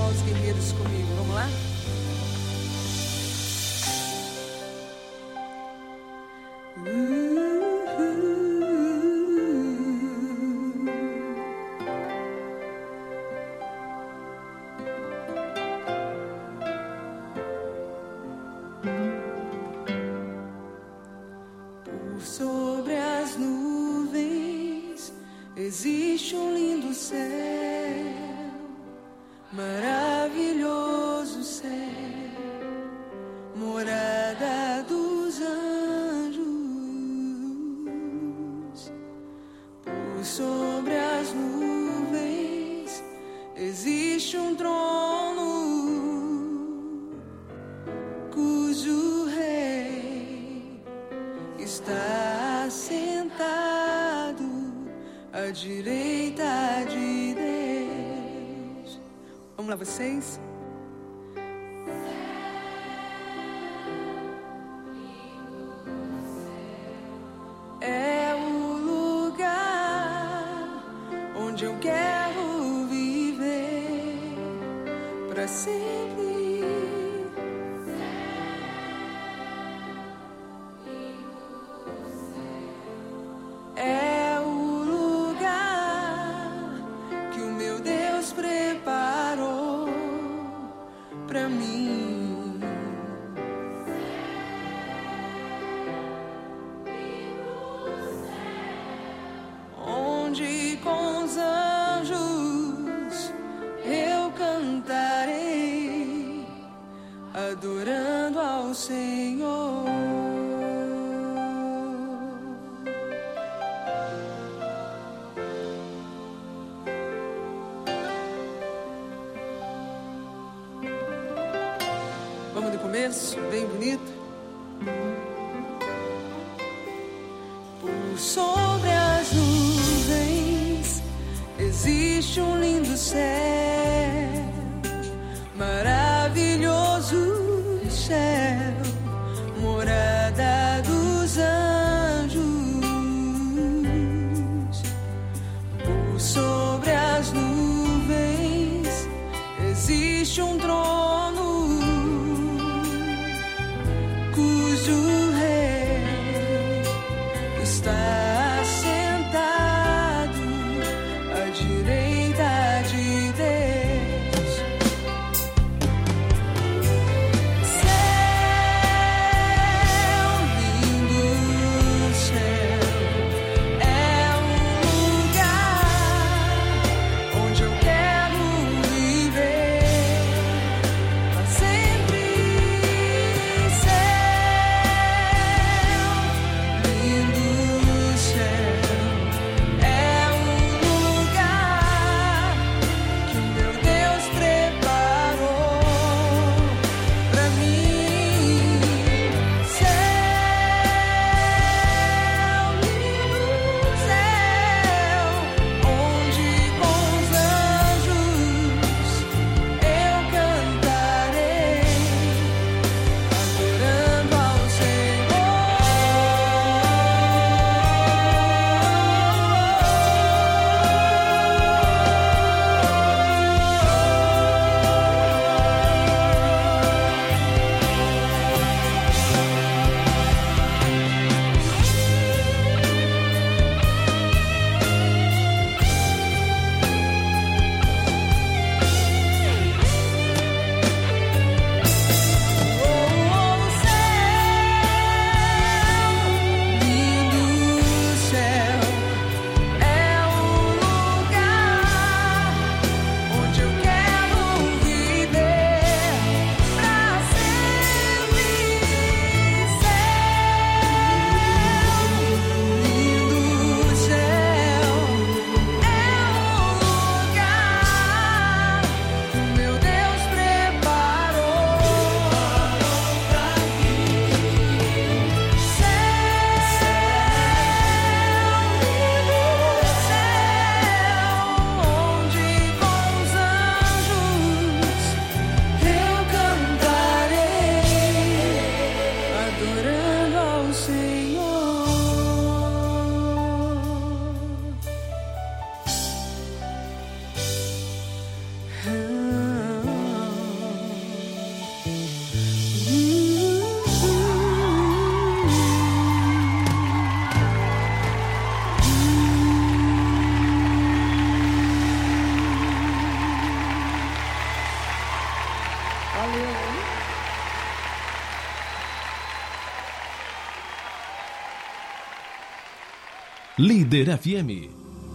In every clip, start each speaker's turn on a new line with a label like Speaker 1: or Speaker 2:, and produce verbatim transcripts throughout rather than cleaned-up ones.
Speaker 1: Novos Guerreiros comigo. Vamos lá? Por sobre as nuvens existe um lindo céu, maravilhoso céu, morada dos anjos. Por sobre as nuvens existe um trono, cujo rei está sentado à direita de Deus. Vamos lá, vocês? É o lugar onde eu quero viver para sempre. É o lugar que o meu Deus preparou para mim. Onde com os anjos eu cantarei, adorando ao Senhor. Vamos do começo, bem bonito. Por sobre as nuvens existe um lindo céu, maravilhoso céu, morada dos anjos. Por sobre as nuvens existe um trono, cujo rei está sentado à direita de Deus. Céu, lindo céu, é um lugar onde eu quero viver para sempre. Céu, lindo
Speaker 2: Líder F M.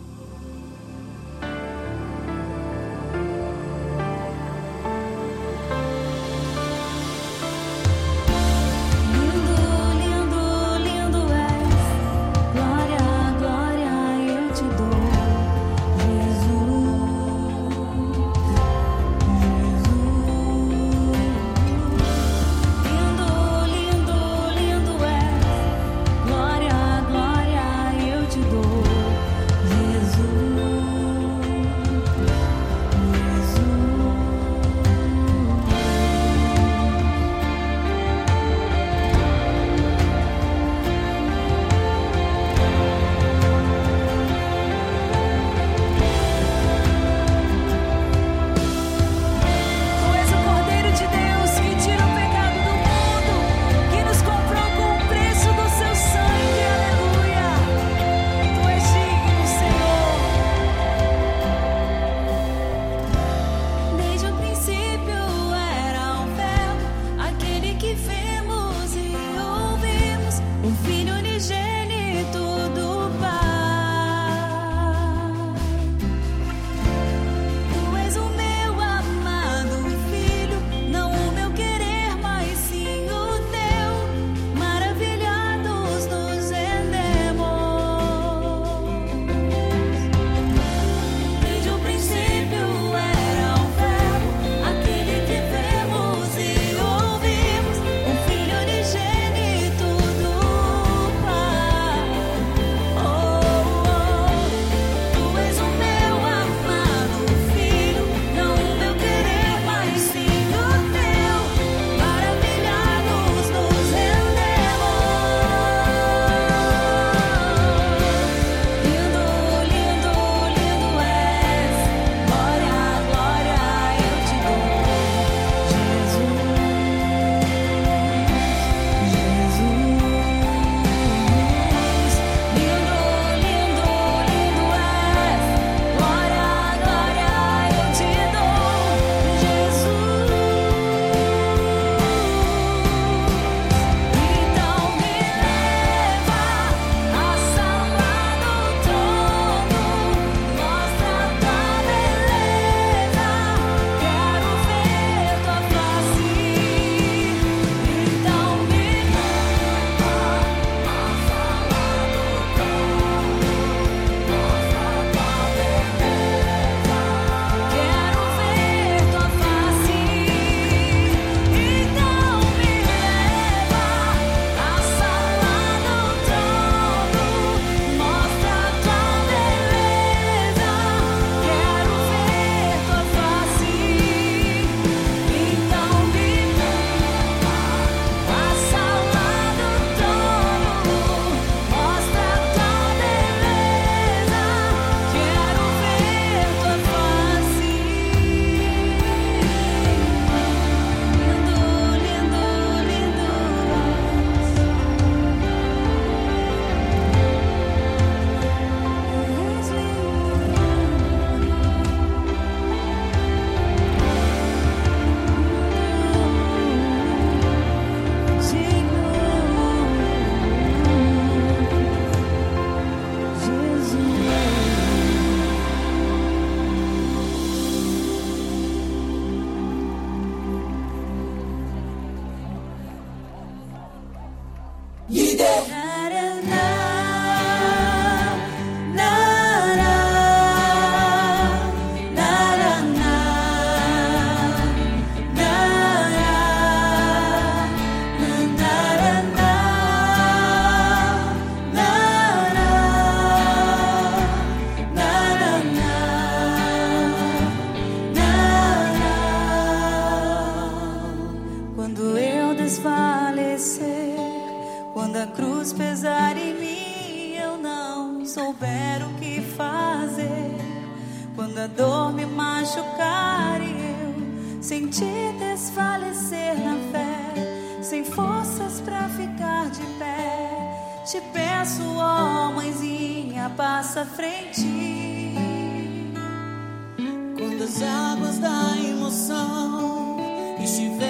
Speaker 1: Passa à frente. Quando as águas da emoção estiverem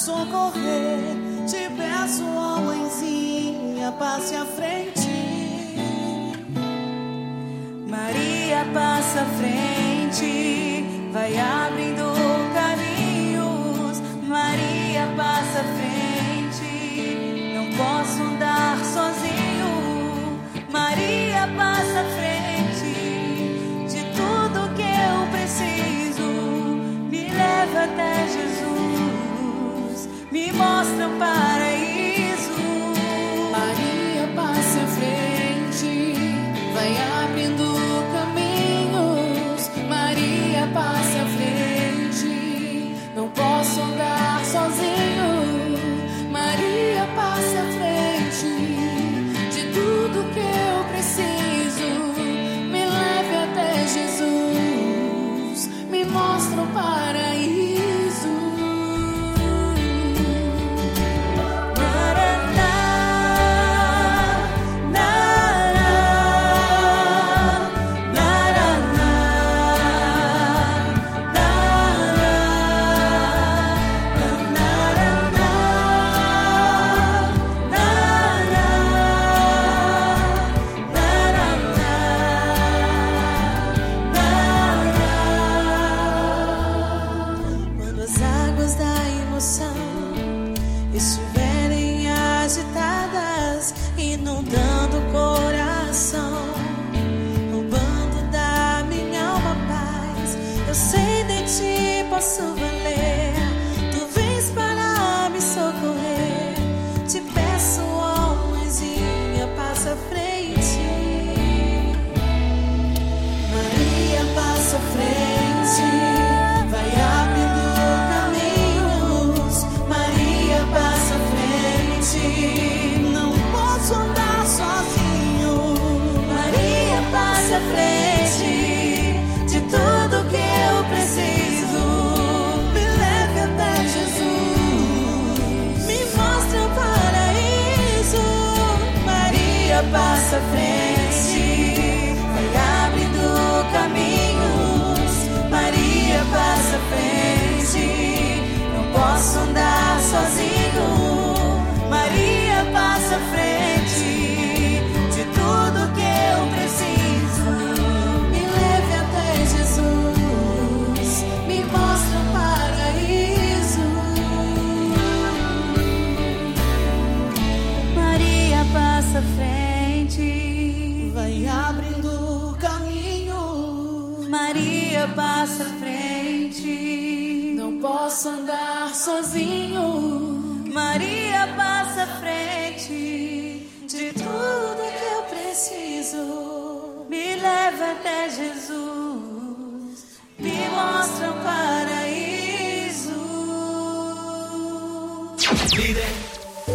Speaker 1: socorrer. Te peço, ó mãezinha, passe à frente. Maria passa à frente, vai abrindo caminhos. Maria passa à frente, não posso andar sozinho. Maria passa à frente, de tudo que eu preciso. Me leva até Jesus, me mostra o paraíso. Maria passa à frente, vai abrindo caminhos. Maria passa à frente, não posso andar sozinho. Maria passa à frente, de tudo que eu preciso. Me leve até Jesus, me mostra o paraíso. Estiverem agitadas, inundando o coração, roubando da minha alma paz. Eu sei de ti posso valer, tu vens para me socorrer. Te peço, ó mãezinha, passa à frente. Maria passa à frente, vai abrindo caminhos. Maria passa à frente, não posso andar sozinho. Maria passa à frente, de tudo que eu preciso. Me leve até Jesus, me mostra o paraíso. Maria passa à frente, vai abrindo caminhos. Maria passa à frente, não posso andar sozinho. Maria passa à frente, de tudo que eu preciso. Me leve até Jesus, me mostra o paraíso. Maria passa à frente, vai abrindo caminho. Maria passa à frente, não posso andar sozinho. Maria passa à frente, de tudo que eu preciso. Me leva até Jesus, me mostra o paraíso.
Speaker 2: Líder.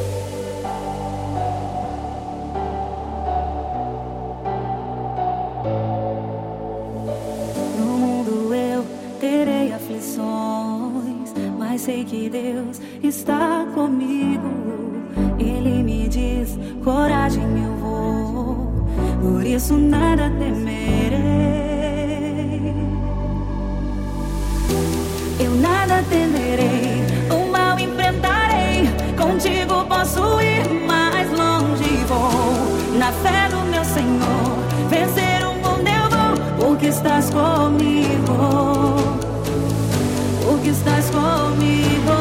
Speaker 1: No mundo eu terei aflições, mas sei que Deus está comigo. Ele me diz, coragem eu vou, por isso nada temerei. Eu nada temerei, o mal enfrentarei. Contigo posso ir mais longe, vou na fé do meu Senhor. Vencer o mundo eu vou, porque estás comigo, porque estás comigo.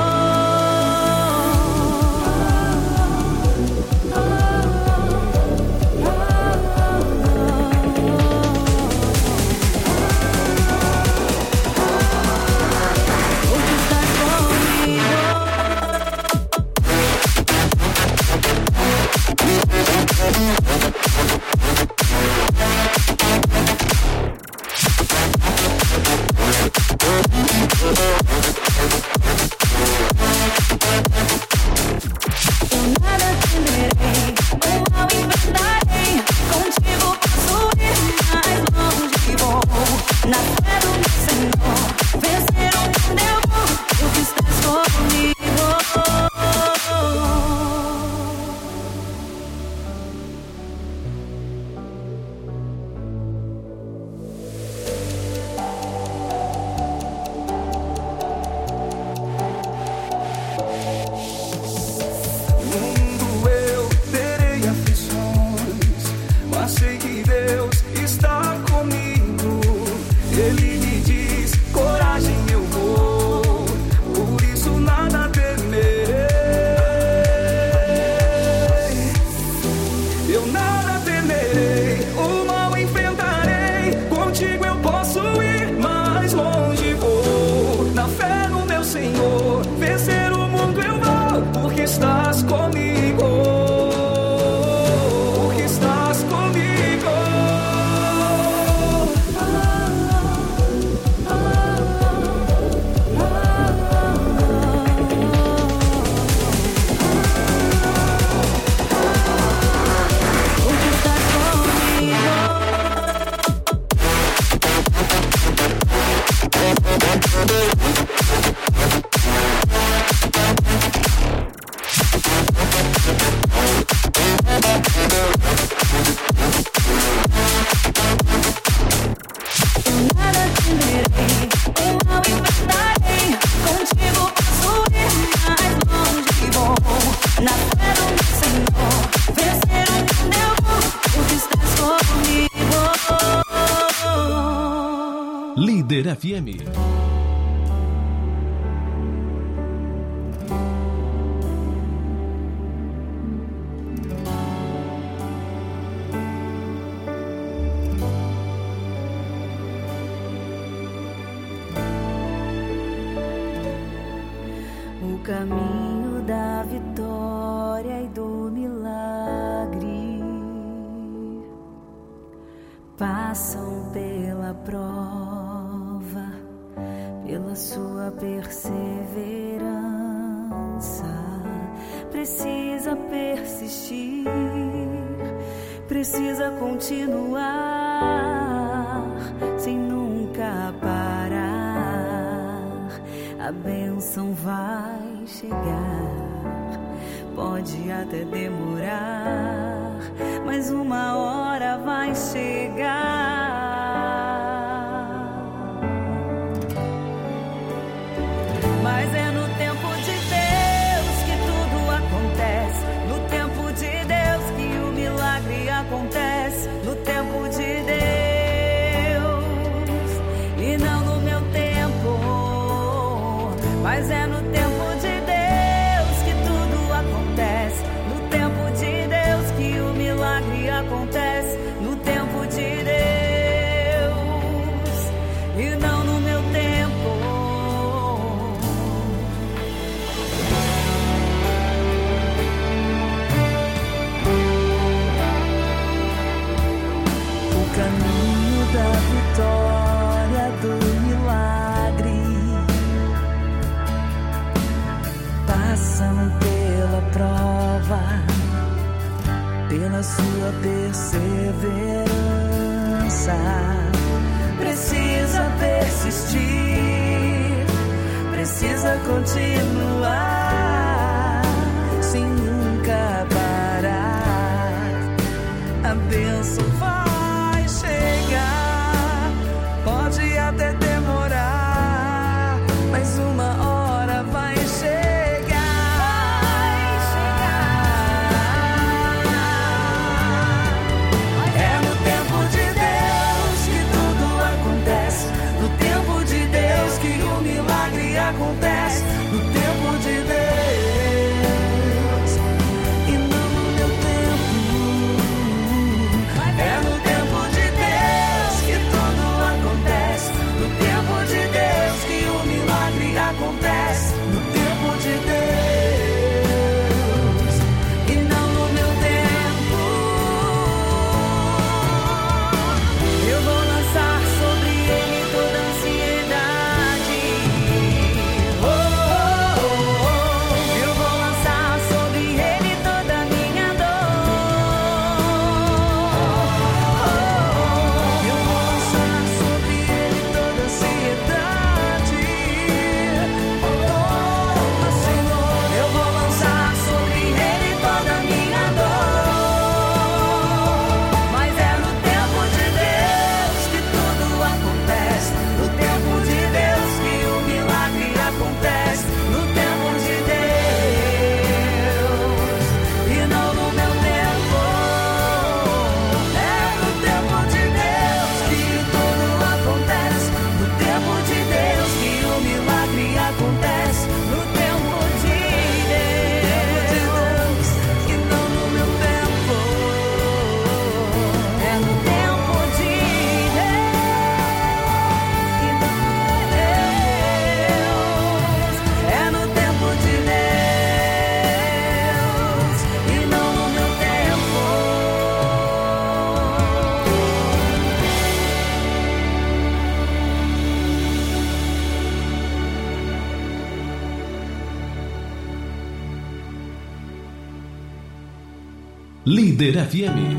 Speaker 2: Líder F M.
Speaker 1: O caminho da vitória e do milagre passam pela prova, pela sua perseverança. Precisa persistir, precisa continuar, sem nunca parar. A bênção vai chegar, pode até demorar, mas uma hora vai chegar. Mas é no tempo de Deus que tudo acontece, no tempo de Deus que o milagre acontece, no tempo de Deus e não no meu tempo. Mas é no tempo de Deus que tudo acontece, no tempo de Deus que o milagre acontece, no tempo de Deus e não no meu tempo. O caminho da vitória, do milagre, passam pela prova, pela sua perseverança. Precisa persistir, precisa continuar, sem nunca parar. A bênção vai chegar, pode até demorar, mas uma hora vai chegar. Acontece no tempo de Deus e não no meu tempo. É no tempo de Deus que tudo acontece, no tempo de Deus que o milagre acontece, no tempo de Deus e não no meu tempo. Eu vou lançar sobre ele toda a ansiedade.
Speaker 2: Líder F M.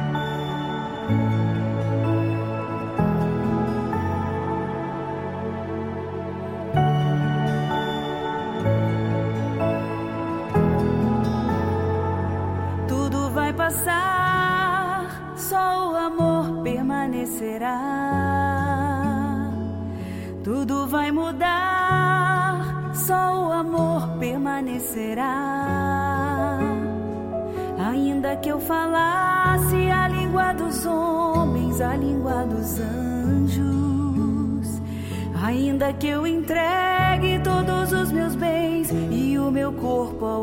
Speaker 1: Tudo vai passar, só o amor permanecerá. Tudo vai mudar, só o amor permanecerá. Ainda que eu falasse a língua dos homens, a língua dos anjos, Ainda que eu entregue todos os meus bens e o meu corpo ao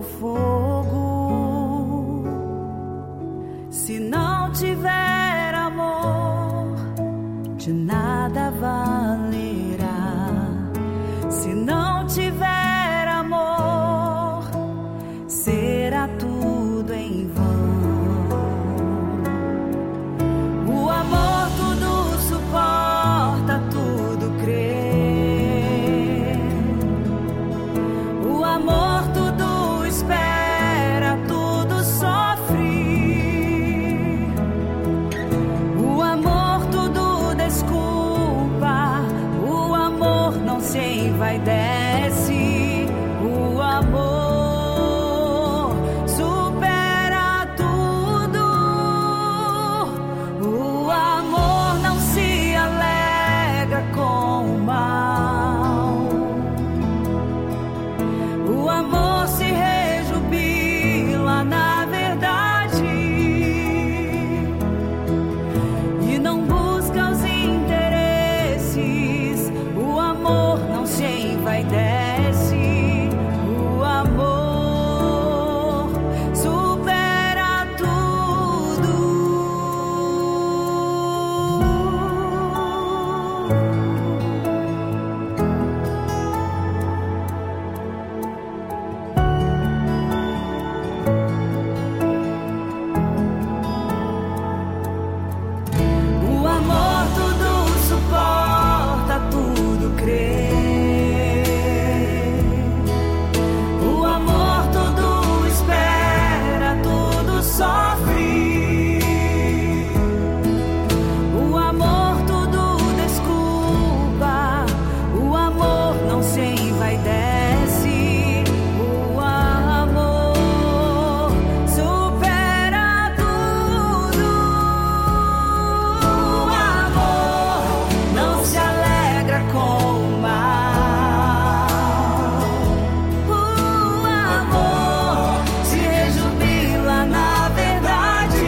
Speaker 1: fogo, se não tiver amor, de nada valerá. Se não tiver amor, será tudo em vão. O amor tudo suporta, tudo crê. O amor tudo espera, tudo sofre. O amor tudo desculpa, o amor não se envaidece. O amor supera tudo. O amor não se alegra com o mal. O amor se rejubila na verdade e não busca os interesses. O amor não se envaidece. O amor supera tudo. O amor tudo suporta, tudo crê. O amor tudo espera, tudo sofre. O amor tudo desculpa, o amor não se envaidece. O amor supera tudo. O amor não se alegra com o mal. O amor se rejubila na verdade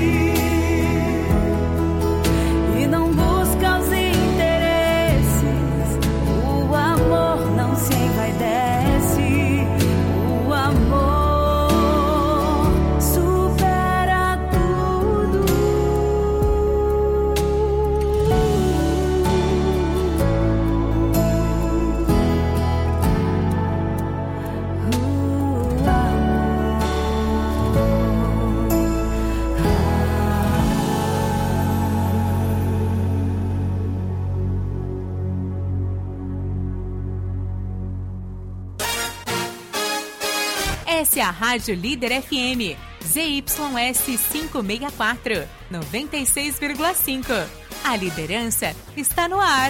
Speaker 1: e não busca os interesses. O amor não se envaidece. O amor supera tudo.
Speaker 3: Essa é a Rádio Líder F M, Z Y S quinhentos e sessenta e quatro, noventa e seis vírgula cinco. A liderança está no ar.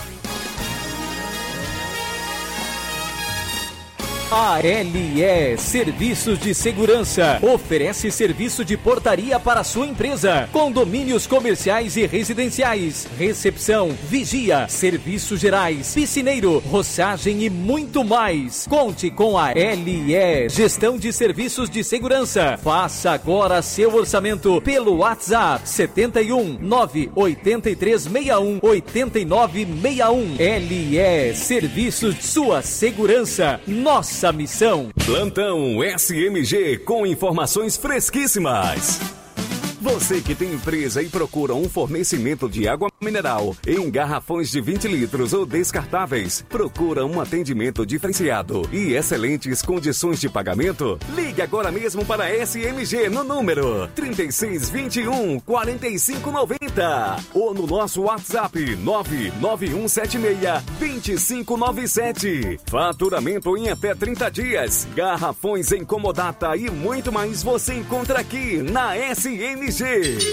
Speaker 4: A L E Serviços de Segurança oferece serviço de portaria para sua empresa, condomínios comerciais e residenciais, recepção, vigia, serviços gerais, piscineiro, roçagem e muito mais. Conte com a L E Gestão de Serviços de Segurança. Faça agora seu orçamento pelo WhatsApp setenta e um, nove oito três seis um, oito nove seis um. L E Serviços, sua segurança, nossa missão.
Speaker 5: Plantão S M G com informações fresquíssimas. Você que tem empresa e procura um fornecimento de água mineral em garrafões de vinte litros ou descartáveis, procura um atendimento diferenciado e excelentes condições de pagamento? Ligue agora mesmo para a S M G no número trinta e seis, vinte e um, quarenta e cinco, noventa ou no nosso WhatsApp nove nove um sete seis, dois cinco nove sete. Faturamento em até trinta dias, garrafões em comodata e muito mais você encontra aqui na S M G.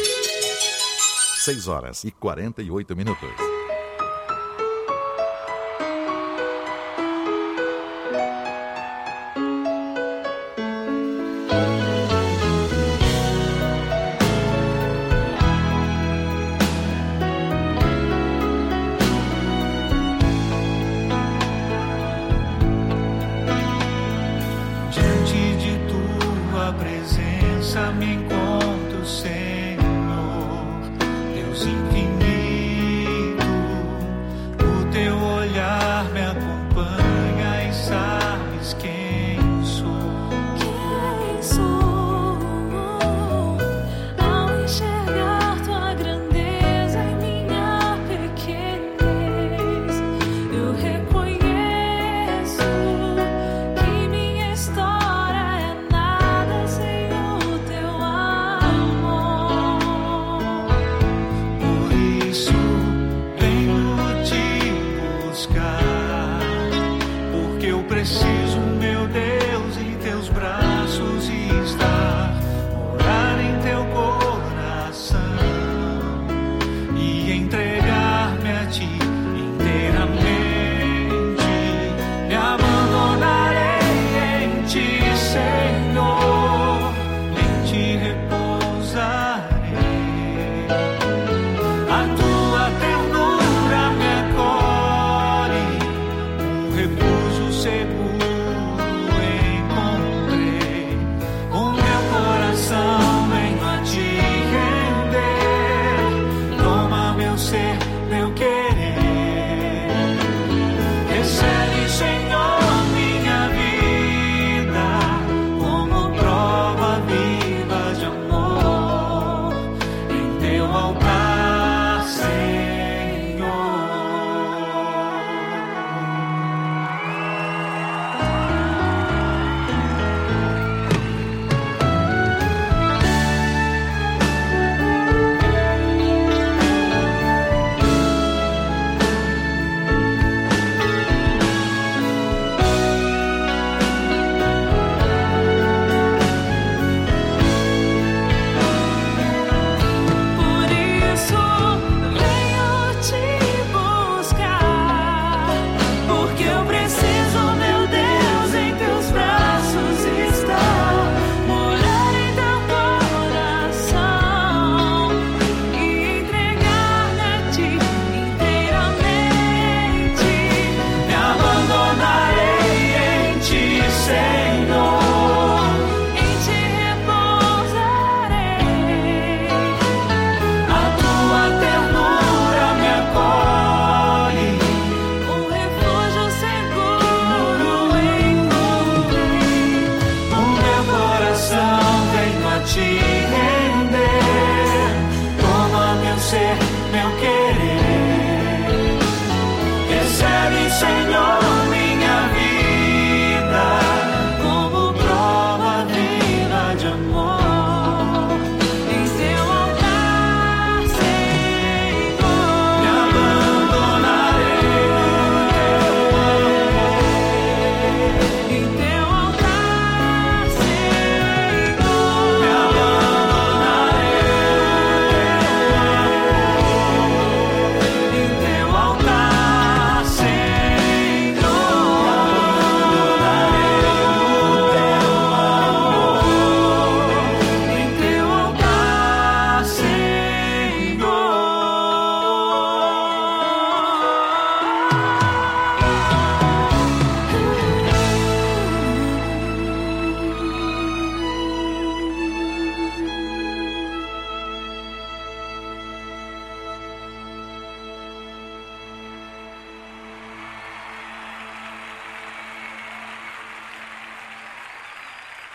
Speaker 6: seis horas e quarenta e oito minutos.
Speaker 7: Diante de tua presença me encontro, Senhor, Deus infinito. O teu olhar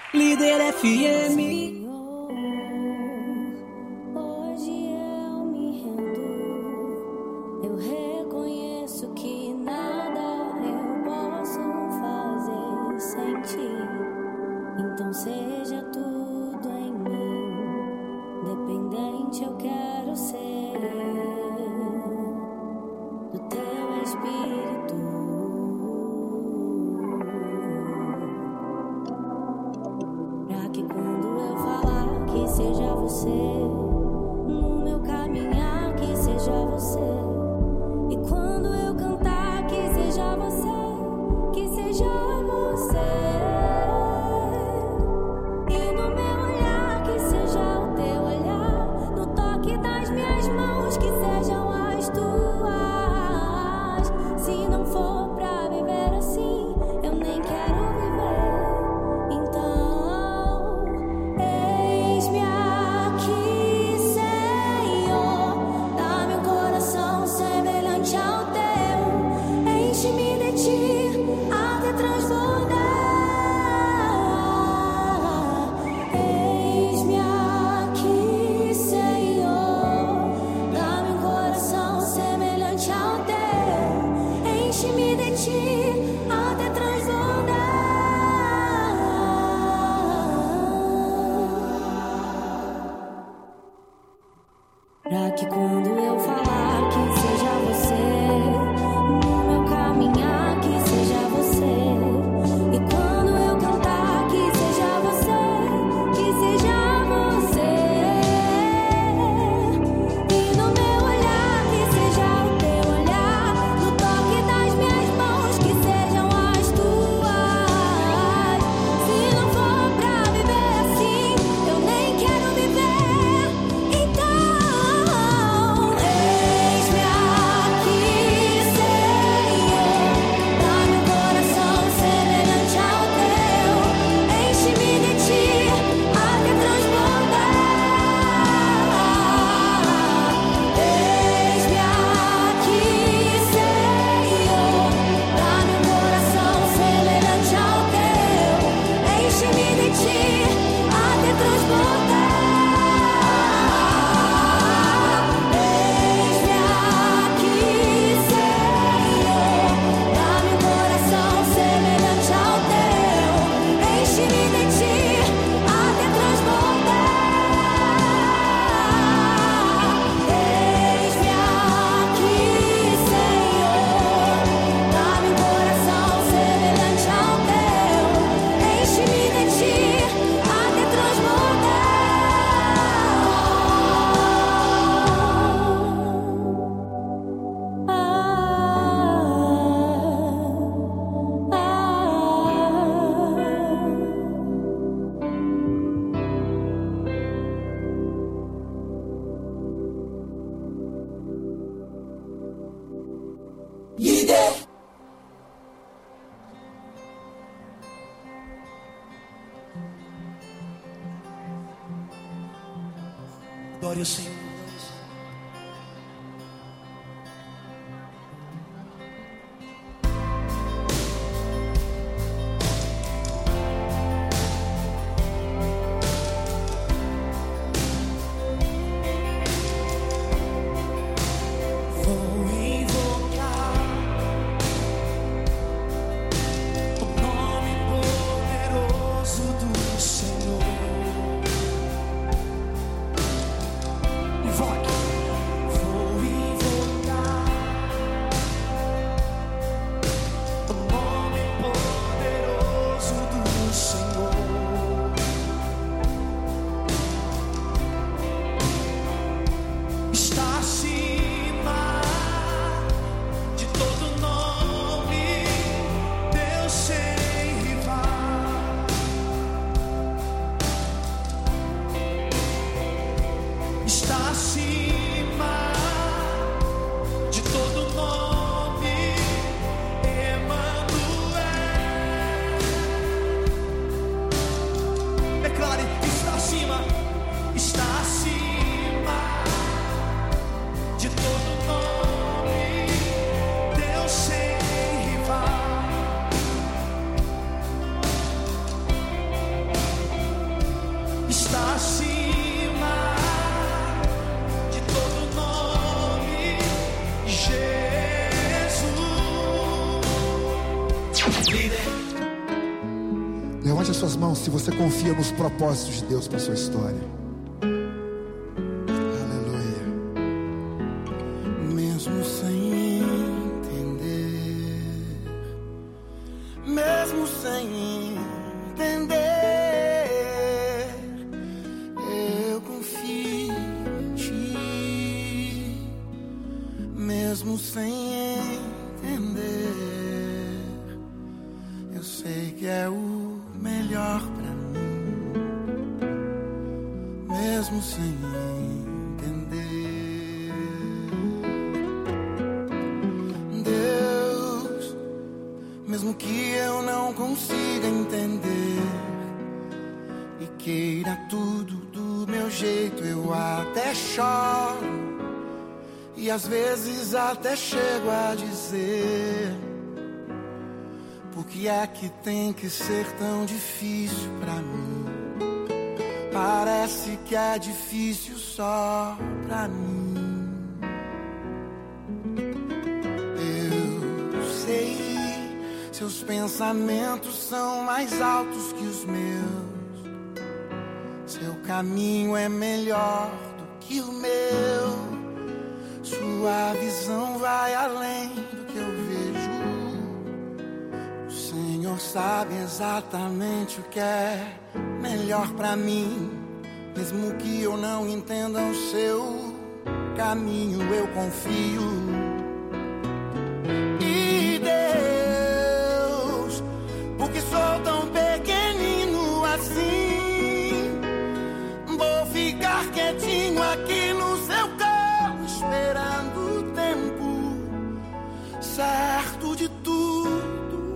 Speaker 8: Líder F M.
Speaker 1: Seja tudo em mim, dependente eu quero ser do teu espírito, pra que quando eu falar que seja você, no meu caminhar que seja você, e quando eu cantar que seja você, que seja você. Pra que quando eu falar que seja você, no meu caminhar que seja você, e quando eu cantar que seja você, que seja você, e no meu olhar que seja o teu olhar, no toque das minhas mãos que sejam as tuas. Se não for pra viver assim, eu nem quero viver. Então
Speaker 8: Glória ao Senhor.
Speaker 9: Levante as suas mãos se você confia nos propósitos de Deus para a sua história. Aleluia.
Speaker 8: Mesmo sem entender, mesmo sem entender, eu confio em ti. Mesmo sem entender, eu sei que é o melhor pra mim, mesmo sem entender. Deus, mesmo que eu não consiga entender e queira tudo do meu jeito, eu até choro e às vezes até chego a dizer: por que é que tem que ser tão difícil pra mim? Parece que é difícil só pra mim. Eu sei, seus pensamentos são mais altos que os meus. Seu caminho é melhor do que o meu. Sua visão vai além do que eu vejo. O Senhor sabe exatamente o que é melhor pra mim. Mesmo que eu não entenda o seu caminho, eu confio. E Deus, porque sou tão pequenino assim, vou ficar quietinho aqui no seu carro, esperando o tempo certo de tudo.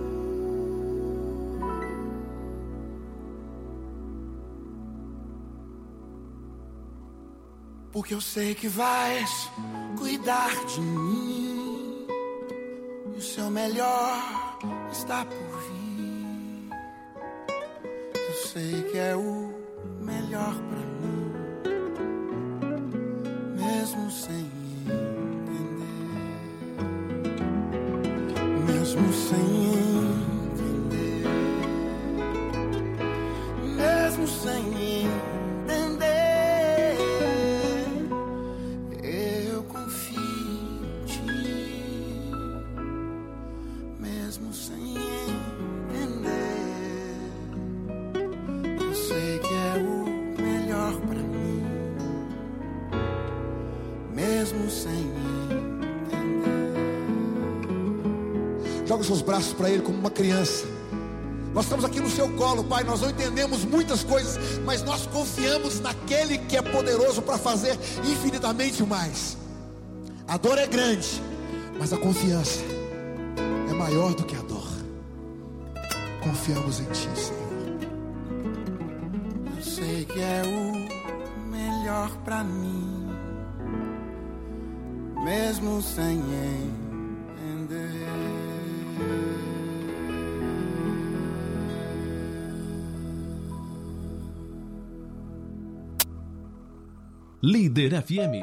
Speaker 8: Porque eu sei que vais cuidar de mim, e o seu melhor está por vir. Eu sei que é o melhor pra mim, mesmo sem entender, mesmo sem entender, mesmo sem entender.
Speaker 9: Joga os seus braços para Ele como uma criança. Nós estamos aqui no seu colo, Pai. Nós não entendemos muitas coisas, mas nós confiamos naquele que é poderoso para fazer infinitamente mais. A dor é grande, mas a confiança é maior do que a dor. Confiamos em Ti, Senhor.
Speaker 8: Eu sei que é o melhor para mim, mesmo sem entender.
Speaker 2: Líder F M.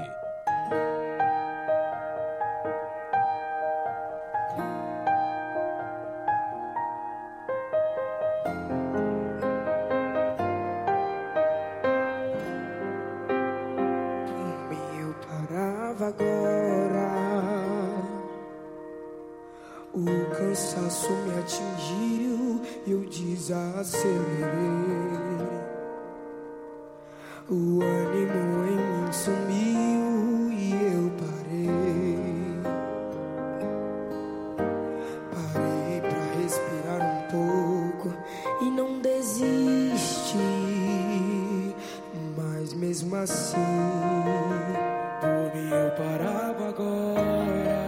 Speaker 10: Eu parava agora, o cansaço me atingiu e eu desacelerei. O ânimo em mim sumiu e eu parei. Parei pra respirar um pouco e não desisti. Mas mesmo assim, por mim eu parava agora.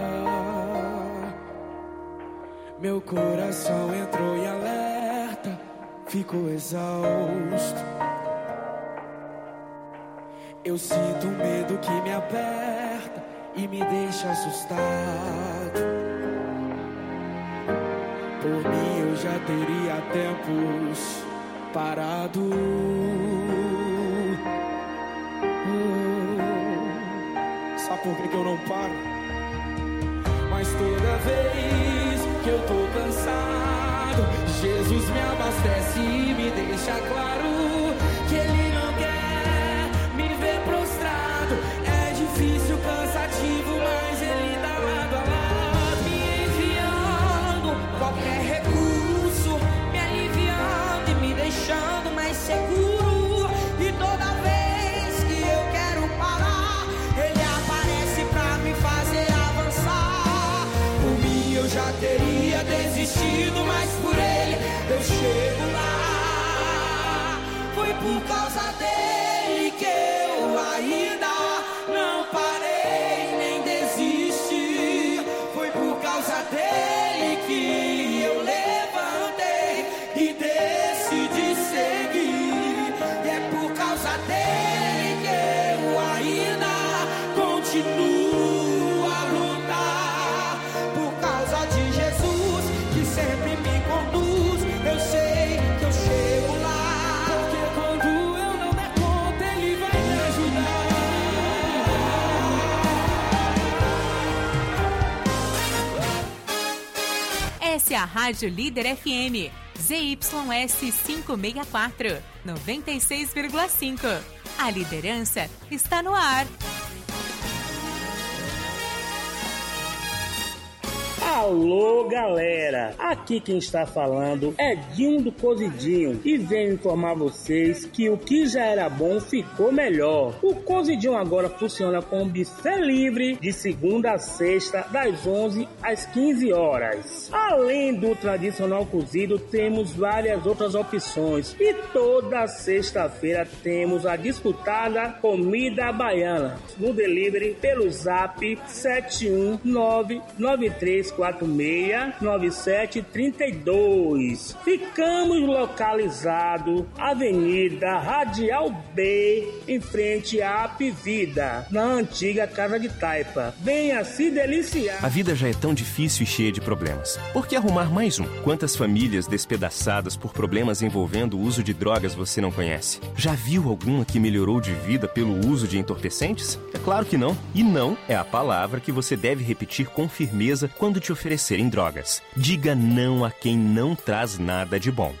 Speaker 10: Meu coração entrou em alerta, ficou exausto. Eu sinto um medo que me aperta e me deixa assustado. Por mim eu já teria tempos parado. Oh, sabe por que que eu não paro? Mas toda vez que eu tô cansado, lado. Jesus me abastece e me deixa claro que Ele não quer me ver prostrado. É difícil, cansativo, mas Ele tá lado a lado, me enviando qualquer recurso, me aliviando e me deixando mais seguro. E toda vez que eu quero parar, Ele aparece pra me fazer avançar. Por mim eu já teria desistido, mas por Ele eu chego lá. Foi por causa dele que eu ainda não parei nem desisti. Foi por causa dele que eu levantei e decidi seguir. E é por causa dele que eu ainda continuo a lutar. Por causa de Jesus que sempre me conduz, eu sei que eu chego lá. Porque quando eu não der conta, Ele vai me ajudar.
Speaker 3: Essa é a Rádio Líder F M, Z Y S quinhentos e sessenta e quatro, noventa e seis vírgula cinco. A liderança está no ar.
Speaker 11: Alô, galera! Aqui quem está falando é Dinho do Cozidinho e venho informar vocês que o que já era bom ficou melhor. O Cozidinho agora funciona com buffet livre de segunda a sexta, das onze às quinze horas. Além do tradicional cozido, temos várias outras opções e toda sexta-feira temos a disputada comida baiana no delivery pelo zap sete um nove nove três quatro seis nove sete três dois. Ficamos localizados Avenida Radial B, em frente à Apivida, na antiga Casa de Taipa. Venha se deliciar.
Speaker 12: A vida já é tão difícil e cheia de problemas. Por que arrumar mais um? Quantas famílias despedaçadas por problemas envolvendo o uso de drogas você não conhece? Já viu alguma que melhorou de vida pelo uso de entorpecentes? É claro que não. E não é a palavra que você deve repetir com firmeza quando te oferecerem drogas. Diga não a quem não traz nada de bom.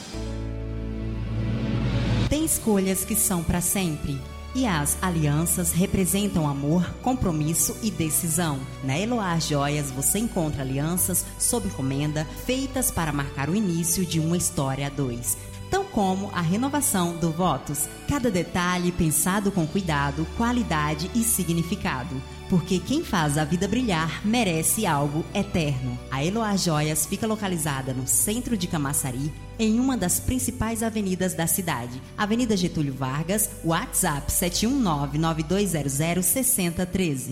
Speaker 13: Tem escolhas que são para sempre. E as alianças representam amor, compromisso e decisão. Na Eloá Joias você encontra alianças sob encomenda feitas para marcar o início de uma história a dois. Tão como a renovação do Votos. Cada detalhe pensado com cuidado, qualidade e significado. Porque quem faz a vida brilhar merece algo eterno. A Eloá Joias fica localizada no centro de Camaçari, em uma das principais avenidas da cidade. Avenida Getúlio Vargas, WhatsApp sete um nove nove dois zero zero seis zero um três.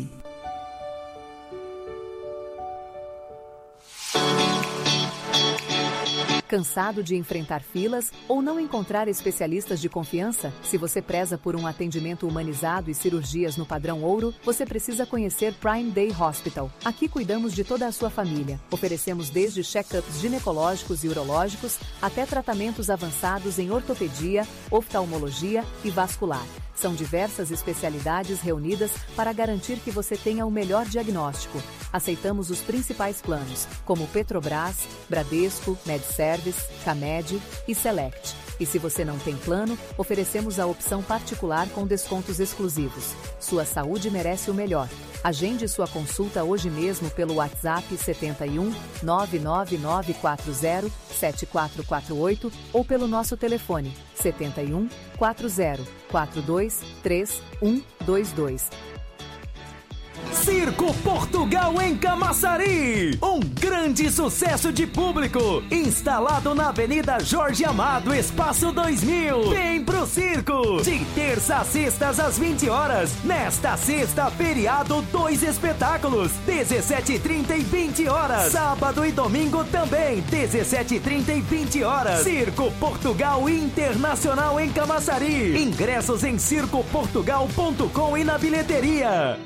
Speaker 14: Cansado de enfrentar filas ou não encontrar especialistas de confiança? Se você preza por um atendimento humanizado e cirurgias no padrão ouro, você precisa conhecer Prime Day Hospital. Aqui cuidamos de toda a sua família. Oferecemos desde check-ups ginecológicos e urológicos até tratamentos avançados em ortopedia, oftalmologia e vascular. São diversas especialidades reunidas para garantir que você tenha o melhor diagnóstico. Aceitamos os principais planos, como Petrobras, Bradesco, MedService, Camed e Select. E se você não tem plano, oferecemos a opção particular com descontos exclusivos. Sua saúde merece o melhor. Agende sua consulta hoje mesmo pelo WhatsApp sete um nove nove nove quatro zero sete quatro quatro oito ou pelo nosso telefone sete um quatro zero quatro dois três um dois dois.
Speaker 4: Circo Portugal em Camaçari, um grande sucesso de público, instalado na Avenida Jorge Amado, Espaço dois mil. Vem pro circo, de terça a sextas às vinte horas. Nesta sexta, feriado, dois espetáculos, dezessete e trinta e vinte horas. Sábado e domingo também, dezessete e trinta e vinte horas. Circo Portugal Internacional em Camaçari. Ingressos em circo portugal ponto com e na bilheteria.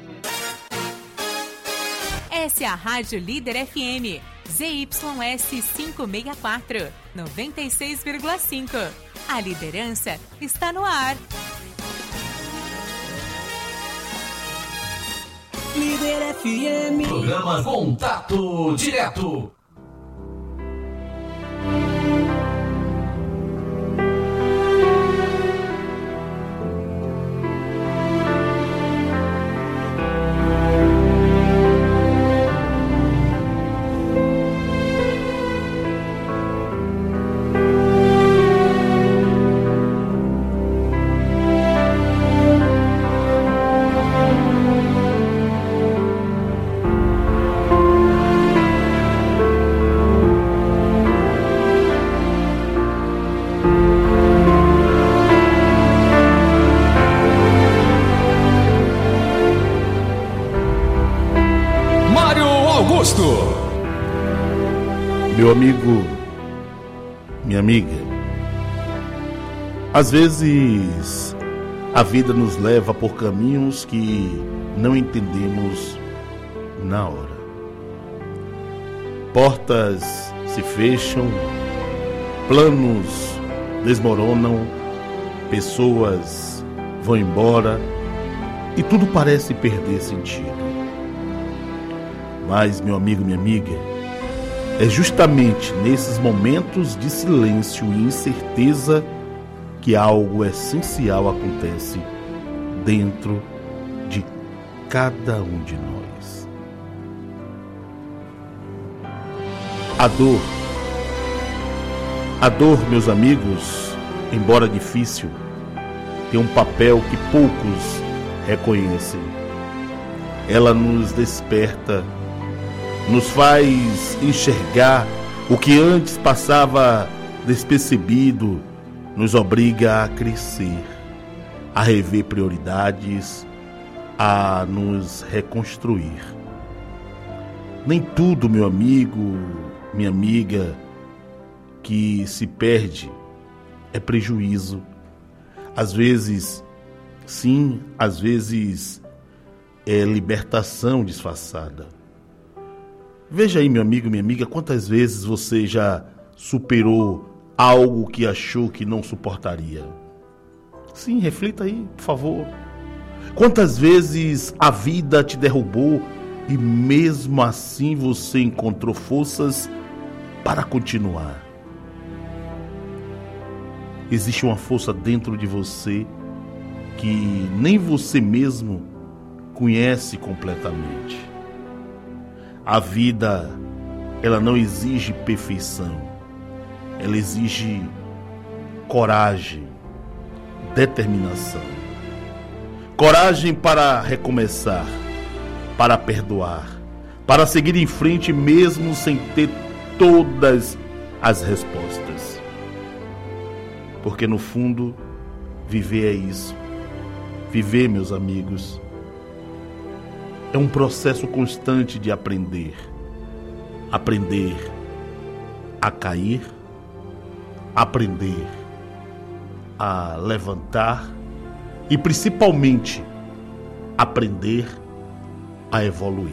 Speaker 3: Essa é a Rádio Líder F M, Z Y S quinhentos e sessenta e quatro, noventa e seis vírgula cinco. A liderança está no ar.
Speaker 10: Líder F M.
Speaker 2: Programa Contato Direto.
Speaker 15: Meu amigo, minha amiga, às vezes a vida nos leva por caminhos que não entendemos na hora. Portas se fecham, planos desmoronam, pessoas vão embora e tudo parece perder sentido. Mas, meu amigo, minha amiga, é justamente nesses momentos de silêncio e incerteza que algo essencial acontece dentro de cada um de nós. A dor. A dor, meus amigos, embora difícil, tem um papel que poucos reconhecem. Ela nos desperta, nos faz enxergar o que antes passava despercebido, nos obriga a crescer, a rever prioridades, a nos reconstruir. Nem tudo, meu amigo, minha amiga, que se perde é prejuízo. Às vezes, sim, às vezes é libertação disfarçada. Veja aí, meu amigo, minha amiga, quantas vezes você já superou algo que achou que não suportaria. Sim, reflita aí, por favor. Quantas vezes a vida te derrubou e mesmo assim você encontrou forças para continuar? Existe uma força dentro de você que nem você mesmo conhece completamente. A vida, ela não exige perfeição. Ela exige coragem, determinação. Coragem para recomeçar, para perdoar, para seguir em frente mesmo sem ter todas as respostas. Porque no fundo, viver é isso. Viver, meus amigos, é um processo constante de aprender. Aprender a cair, aprender a levantar e principalmente aprender a evoluir.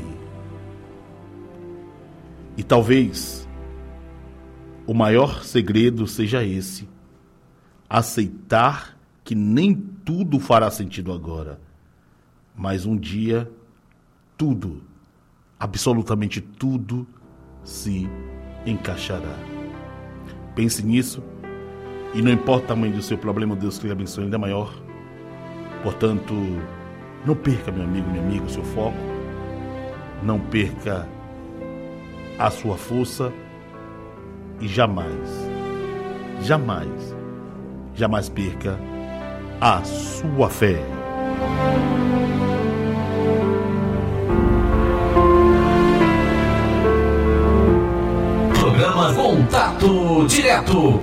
Speaker 15: E talvez o maior segredo seja esse: aceitar que nem tudo fará sentido agora, mas um dia tudo, absolutamente tudo, se encaixará. Pense nisso. E não importa o tamanho do seu problema, Deus que lhe abençoe ainda maior. Portanto, não perca, meu amigo, minha amiga, o seu foco. Não perca a sua força. E jamais, jamais, jamais perca a sua fé.
Speaker 2: Programa Contato Direto.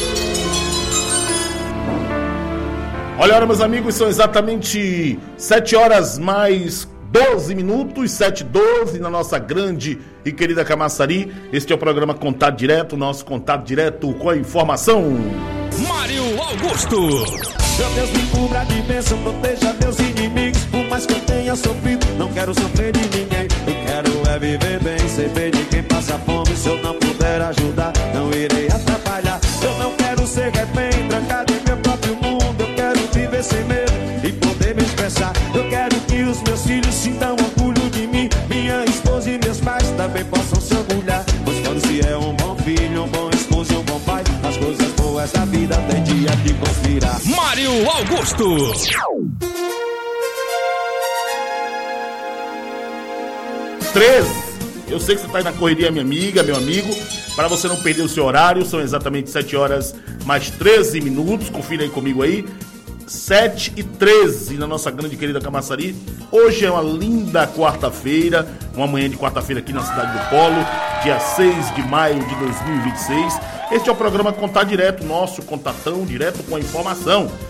Speaker 15: Olha, meus amigos, são exatamente sete horas mais doze minutos, sete e doze na nossa grande e querida Camaçari. Este é o programa Contato Direto, nosso contato direto com a informação.
Speaker 16: Mário Augusto.
Speaker 17: Meu Deus, me cubra de bênção, proteja meus inimigos. Por mais que eu tenha sofrido, não quero sofrer de ninguém. Eu quero é viver bem, ser bem de quem passa fome. Se eu não puder ajudar, não irei atrapalhar. Eu não quero ser refém, trancado em meu próprio mundo. Eu quero viver sem medo e poder me expressar. Eu quero que os meus filhos sintam orgulho de mim. Minha esposa e meus pais também possam se orgulhar. Pois quando se é um bom filho, um bom esposo e um bom pai, as coisas boas da vida tem dia de conspirar.
Speaker 16: Mário Augusto.
Speaker 15: treze. Eu sei que você está aí na correria, minha amiga, meu amigo. Para você não perder o seu horário, são exatamente sete horas mais treze minutos. Confira aí comigo aí. sete e treze na nossa grande e querida Camaçari. Hoje é uma linda quarta-feira, uma manhã de quarta-feira aqui na cidade do Polo, dia seis de maio de dois mil e vinte e seis. Este é o programa Contato Direto, nosso contatão direto com a informação.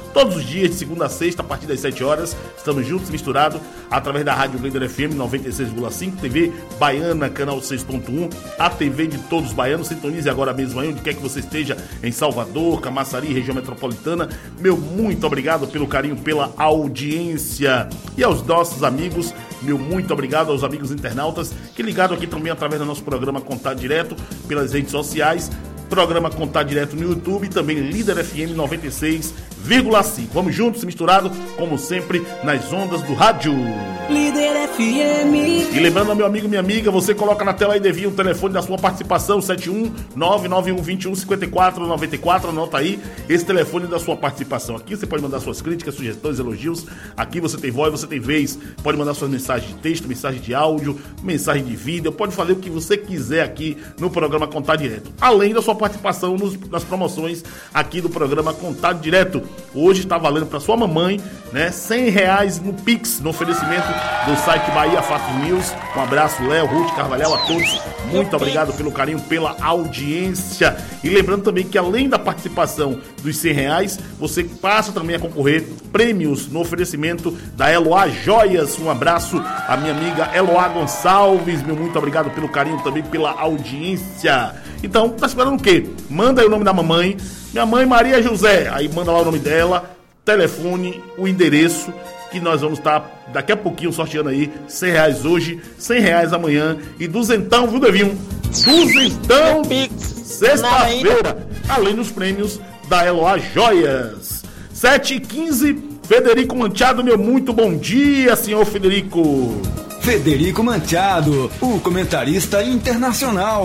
Speaker 15: todos os dias, de segunda a sexta, a partir das sete horas. Estamos juntos, misturados, através da Rádio Líder F M noventa e seis vírgula cinco, T V Baiana, canal seis ponto um, a T V de todos os baianos. Sintonize agora mesmo aí, onde quer que você esteja, em Salvador, Camaçari, região metropolitana. Meu muito obrigado pelo carinho, pela audiência. E aos nossos amigos, meu muito obrigado aos amigos internautas que ligaram aqui também através do nosso programa Contato Direto, pelas redes sociais. Programa Contato Direto no YouTube e também Líder F M noventa e seis vírgula cinco. Vamos juntos, misturado, como sempre, nas ondas do rádio.
Speaker 10: Líder F M.
Speaker 15: E lembrando, meu amigo, minha amiga, você coloca na tela aí, Devinho, o telefone da sua participação, sete um nove nove um dois um cinco quatro nove quatro. Anota aí esse telefone da sua participação. Aqui você pode mandar suas críticas, sugestões, elogios. Aqui você tem voz, você tem vez. Pode mandar suas mensagens de texto, mensagem de áudio, mensagem de vídeo. Pode fazer o que você quiser aqui no programa Contato Direto. Além da sua participação nos, nas promoções aqui do programa Contato Direto. Hoje está valendo para sua mamãe, né, cem reais no Pix, no oferecimento do site Bahia Fato News. Um abraço, Léo, Ruth, Carvalhal, a todos. Muito obrigado pelo carinho, pela audiência. E lembrando também que além da participação dos cem reais, você passa também a concorrer prêmios no oferecimento da Eloá Joias. Um abraço à minha amiga Eloá Gonçalves. Meu muito obrigado pelo carinho também, pela audiência. Então, tá esperando o quê? Manda aí o nome da mamãe. Minha mãe Maria José. Aí manda lá o nome dela, telefone, o endereço, que nós vamos estar daqui a pouquinho sorteando aí cem reais hoje, cem reais amanhã e duzentão, viu, Devinho? Duzentão, sexta-feira, além dos prêmios da Eloá Joias. sete e quinze, Federico Manchado, meu muito bom dia, senhor Federico.
Speaker 18: Federico Manchado, o comentarista internacional.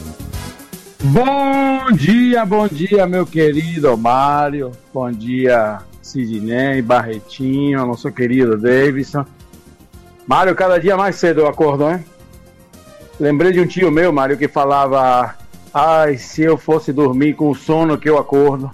Speaker 19: Bom dia, bom dia, meu querido Mário. Bom dia, Sidney, Barretinho, nosso querido Davidson. Mário, cada dia mais cedo eu acordo, hein? Lembrei de um tio meu, Mário, que falava: ai, se eu fosse dormir com o sono que eu acordo.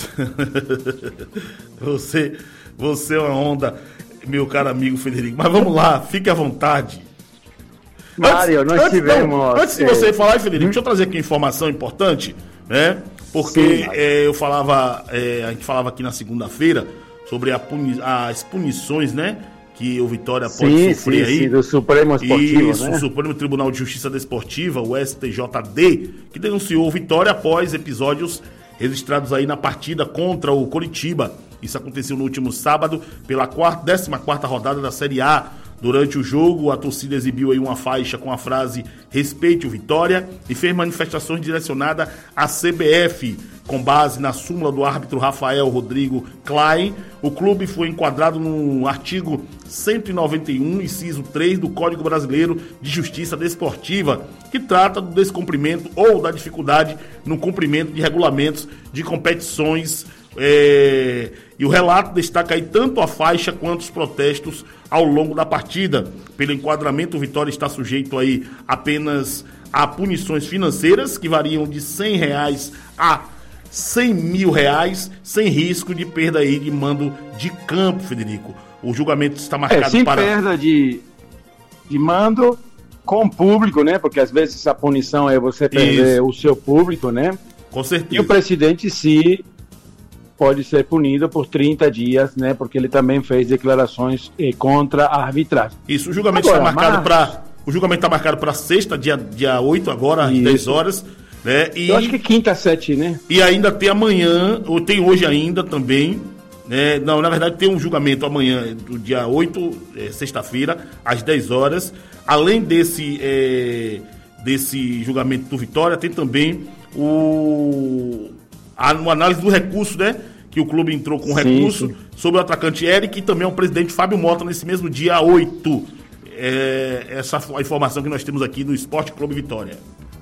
Speaker 15: você, você é uma onda, meu caro amigo Federico. Mas vamos lá, fique à vontade.
Speaker 19: Mário,
Speaker 15: antes,
Speaker 19: nós
Speaker 15: antes,
Speaker 19: tivemos...
Speaker 15: Não, antes de você falar, Federico, hum? deixa eu trazer aqui uma informação importante, né? Porque é, eu falava, é, a gente falava aqui na segunda-feira sobre a puni, as punições, né? Que o Vitória pode
Speaker 19: sim,
Speaker 15: sofrer
Speaker 19: sim,
Speaker 15: aí.
Speaker 19: Sim, do Supremo Esportivo,
Speaker 15: Isso,
Speaker 19: né?
Speaker 15: o Supremo Tribunal de Justiça Desportiva, o S T J D, que denunciou o Vitória após episódios registrados aí na partida contra o Coritiba. Isso aconteceu no último sábado, pela quarta, décima quarta rodada da Série A. Durante o jogo, a torcida exibiu aí uma faixa com a frase "Respeite o Vitória" e fez manifestações direcionadas à C B F. Com base na súmula do árbitro Rafael Rodrigo Klein, o clube foi enquadrado no artigo cento e noventa e um, inciso três do Código Brasileiro de Justiça Desportiva, que trata do descumprimento ou da dificuldade no cumprimento de regulamentos de competições. É, e o relato destaca aí tanto a faixa quanto os protestos ao longo da partida. Pelo enquadramento, o Vitória está sujeito aí apenas a punições financeiras que variam de cem reais a cem mil reais, sem risco de perda aí de mando de campo, Federico. O julgamento está marcado
Speaker 19: é, sem
Speaker 15: para...
Speaker 19: perda de, de mando com público, né? Porque às vezes a punição é você perder Isso. o seu público, né?
Speaker 15: Com certeza.
Speaker 19: E o presidente, se pode ser punido por trinta dias, né? Porque ele também fez declarações eh, contra a arbitragem.
Speaker 15: Isso, o julgamento agora, está marcado mas... para o julgamento está marcado para sexta, dia dia oito agora, às dez horas, né? E
Speaker 19: eu acho que quinta, sete, né?
Speaker 15: E ainda tem amanhã, ou tem hoje ainda também, né? Não, na verdade tem um julgamento amanhã, do dia oito, é, sexta-feira, às dez horas. Além desse é, desse julgamento do Vitória, tem também o a, a análise do recurso, né? Que o clube entrou com sim, recurso sim. sobre o atacante Eric e também o presidente Fábio Mota nesse mesmo dia oito. É, essa é a informação que nós temos aqui do Esporte Clube Vitória.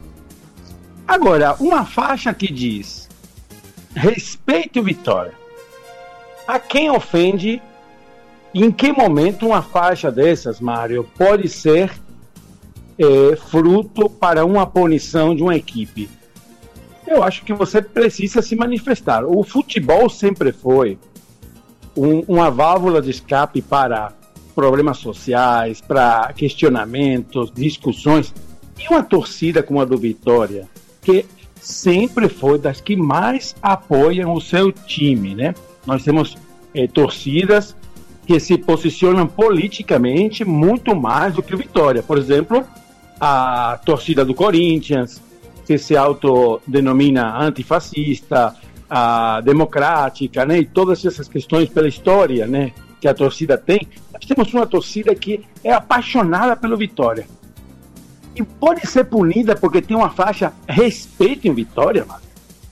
Speaker 19: Agora, uma faixa que diz respeite o Vitória. A quem ofende, em que momento uma faixa dessas, Mário, pode ser é, fruto para uma punição de uma equipe? Eu acho que você precisa se manifestar. O futebol sempre foi um, uma válvula de escape para problemas sociais, para questionamentos, discussões. E uma torcida como a do Vitória, que sempre foi das que mais apoiam o seu time, né? Nós temos eh, torcidas que se posicionam politicamente muito mais do que o Vitória. Por exemplo, a torcida do Corinthians, que se autodenomina antifascista, a democrática, né, e todas essas questões pela história, né, que a torcida tem. Nós temos uma torcida que é apaixonada pelo Vitória. E pode ser punida porque tem uma faixa respeitem Vitória, mano.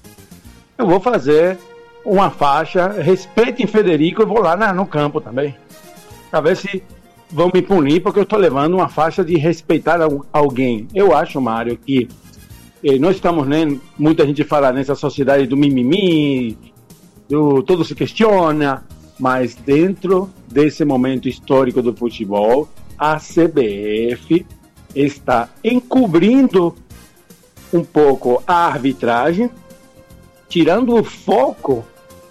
Speaker 19: Eu vou fazer uma faixa respeitem Federico e vou lá na, no campo também. Pra ver se vão me punir porque eu estou levando uma faixa de respeitar alguém. Eu acho, Mário, que eh, nós estamos, né, muita gente fala nessa sociedade do mimimi, do todo se questiona, mas dentro desse momento histórico do futebol, a C B F está encobrindo um pouco a arbitragem, tirando o foco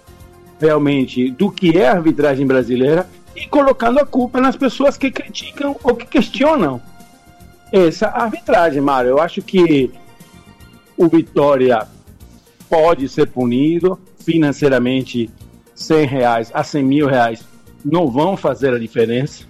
Speaker 19: realmente do que é a arbitragem brasileira e colocando a culpa nas pessoas que criticam ou que questionam essa arbitragem, Mário. Eu acho que o Vitória pode ser punido financeiramente. Cem reais a cem mil reais não vão fazer a diferença,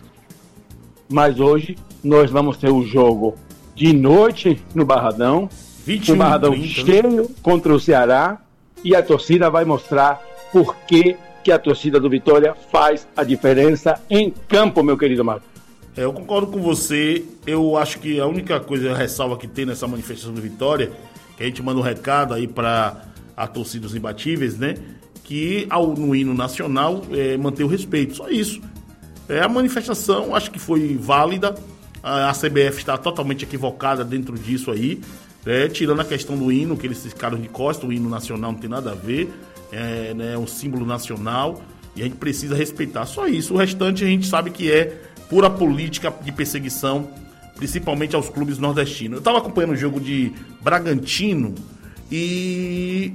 Speaker 19: mas hoje nós vamos ter o jogo de noite no Barradão, o Barradão cheio contra o Ceará, e a torcida vai mostrar por que que a torcida do Vitória faz a diferença em campo, meu querido Marcos.
Speaker 15: É, eu concordo com você. Eu acho que a única coisa, a ressalva que tem nessa manifestação do Vitória, que a gente manda um recado aí para a torcida dos imbatíveis, né, que ao, no hino nacional é, manter o respeito, só isso. É, a manifestação acho que foi válida, a, a C B F está totalmente equivocada dentro disso aí, é, tirando a questão do hino, que eles ficaram de costa, o hino nacional não tem nada a ver, é, né, um símbolo nacional, e a gente precisa respeitar, só isso. O restante a gente sabe que é pura política de perseguição, principalmente aos clubes nordestinos. Eu estava acompanhando o jogo de Bragantino e...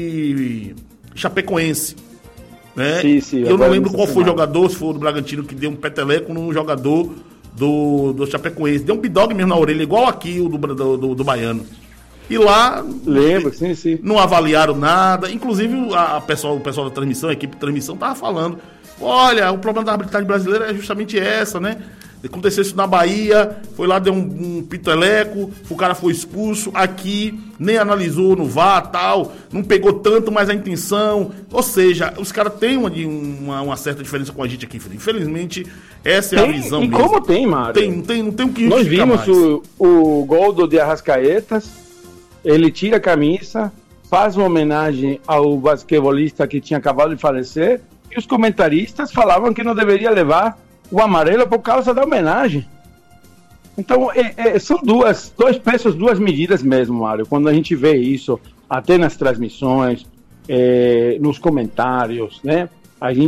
Speaker 15: e Chapecoense, né? Sim, sim, eu não lembro qual foi o jogador, se foi o do Bragantino, que deu um peteleco num jogador do, do Chapecoense, deu um bidog mesmo na orelha, igual aqui o do, do, do, do Baiano. E lá
Speaker 19: lembro, sim, sim.
Speaker 15: Não avaliaram nada, inclusive a, a pessoal, o pessoal da transmissão, a equipe de transmissão tava falando, olha, o problema da arbitragem brasileira é justamente essa, né? Aconteceu isso na Bahia, foi lá, deu um, um piteleco, o cara foi expulso, aqui nem analisou no V A R, tal, não pegou tanto, mas a intenção, ou seja, os caras têm uma, uma, uma certa diferença com a gente aqui, infelizmente, essa é tem, a visão
Speaker 19: e
Speaker 15: mesmo.
Speaker 19: Como tem, Mário?
Speaker 15: Tem, não tem, não tem o que
Speaker 19: Nós vimos o, o gol do de Arrascaetas, ele tira a camisa, faz uma homenagem ao basquetebolista que tinha acabado de falecer, e os comentaristas falavam que não deveria levar o amarelo por causa da homenagem. Então, é, é, são duas, dois pesos, duas medidas mesmo, Mário. Quando a gente vê isso, até nas transmissões, é, nos comentários, né? A gente